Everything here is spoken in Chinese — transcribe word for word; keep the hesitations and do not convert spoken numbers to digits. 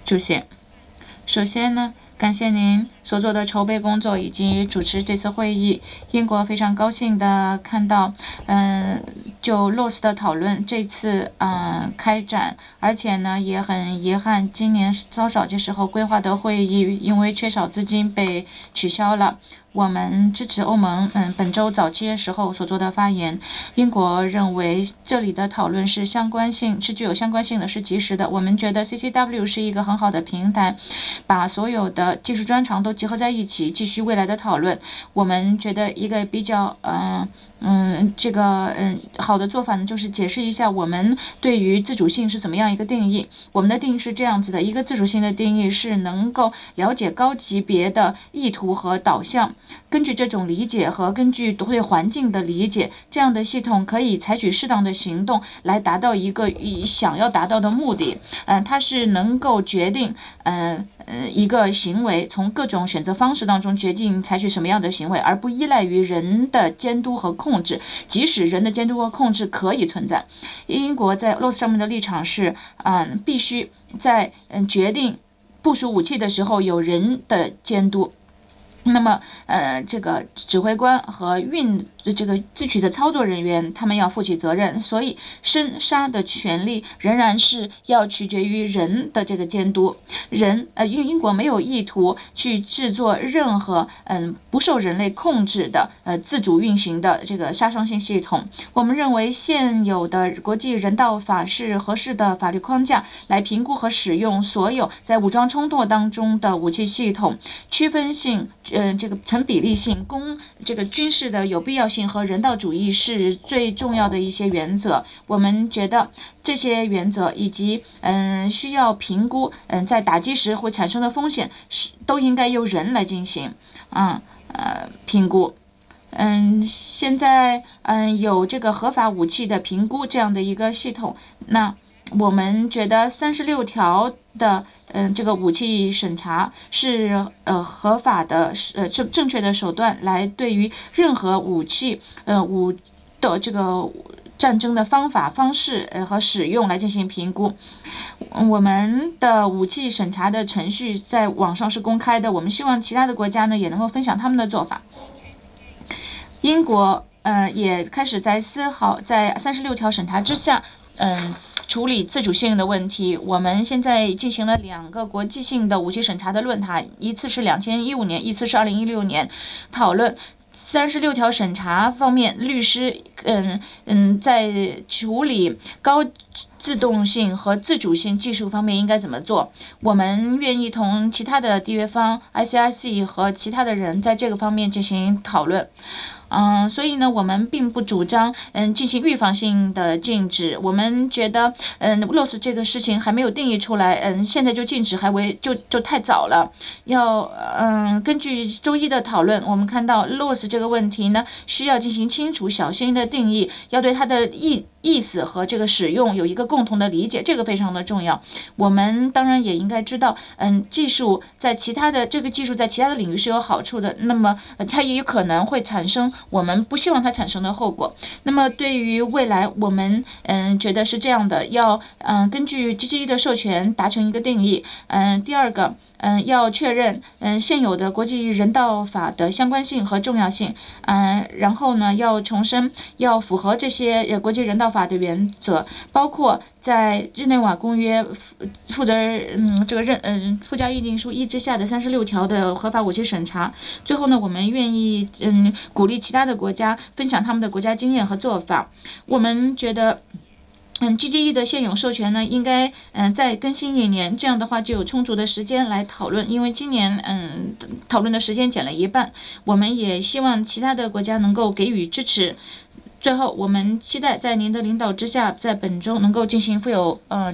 主席。首先呢，感谢您所做的筹备工作以及主持这次会议。英国非常高兴的看到，嗯，就 L O S 的讨论这次嗯开展，而且呢也很遗憾，今年稍早些时候规划的会议因为缺少资金被取消了。我们支持欧盟嗯本周早些时候所做的发言。英国认为这里的讨论是相关性是具有相关性的，是及时的。我们觉得 C C W 是一个很好的平台，把所有的技术专长都结合在一起，继续未来的讨论。我们觉得一个比较嗯嗯这个嗯好的做法呢，就是解释一下我们对于自主性是怎么样一个定义。我们的定义是这样子的：一个自主性的定义是能够了解高级别的意图和导向，根据这种理解和根据对环境的理解，这样的系统可以采取适当的行动来达到一个想要达到的目的。嗯、呃，它是能够决定嗯呃一个行为，从各种选择方式当中决定采取什么样的行为，而不依赖于人的监督和控制，即使人的监督和控制可以存在。英国在 L O S 上面的立场是，嗯，必须在嗯决定部署武器的时候有人的监督。那么，呃，这个指挥官和运这个自取的操作人员，他们要负起责任，所以生杀的权利仍然是要取决于人的这个监督。人，呃，因为英国没有意图去制作任何嗯不受人类控制的呃自主运行的这个杀伤性系统。我们认为现有的国际人道法是合适的法律框架来评估和使用所有在武装冲突当中的武器系统，区分性。呃，这个成比例性、公这个军事的有必要性和人道主义是最重要的一些原则。我们觉得这些原则以及嗯、呃、需要评估嗯、呃、在打击时会产生的风险是都应该由人来进行啊呃评估。嗯，现在嗯有这个合法武器的评估这样的一个系统，那我们觉得三十六条的嗯这个武器审查是呃合法的呃正正确的手段，来对于任何武器呃武的这个战争的方法方式呃和使用来进行评估。我们的武器审查的程序在网上是公开的，我们希望其他的国家呢也能够分享他们的做法。英国呃也开始在思考，在三十六条审查之下，嗯、呃。处理自主性的问题，我们现在进行了两个国际性的武器审查的论坛，一次是两千一五年，一次是二零一六年，讨论三十六条审查方面，律师嗯嗯在处理高自动性和自主性技术方面应该怎么做。我们愿意同其他的缔约方 I C R C 和其他的人在这个方面进行讨论。嗯，所以呢，我们并不主张嗯进行预防性的禁止。我们觉得嗯 L O S 这个事情还没有定义出来，嗯，现在就禁止还为就就太早了。要嗯根据周一的讨论，我们看到 L O S 这个问题呢，需要进行清楚小心的定义，要对它的意意思和这个使用有一个共同的理解，这个非常的重要。我们当然也应该知道，嗯，技术在其他的这个技术在其他的领域是有好处的，那么、呃、它也有可能会产生我们不希望它产生的后果。那么对于未来，我们嗯觉得是这样的，要嗯根据 G G E 的授权达成一个定义。嗯，第二个。嗯，要确认嗯现有的国际人道法的相关性和重要性，嗯，然后呢，要重申要符合这些呃国际人道法的原则，包括在日内瓦公约负责嗯这个任嗯附加议定书一之下的三十六条的合法武器审查。最后呢，我们愿意嗯鼓励其他的国家分享他们的国家经验和做法。我们觉得。嗯，G G E 的现有授权呢，应该嗯再更新一年，这样的话就有充足的时间来讨论。因为今年嗯讨论的时间减了一半，我们也希望其他的国家能够给予支持。最后，我们期待在您的领导之下，在本周能够进行富有呃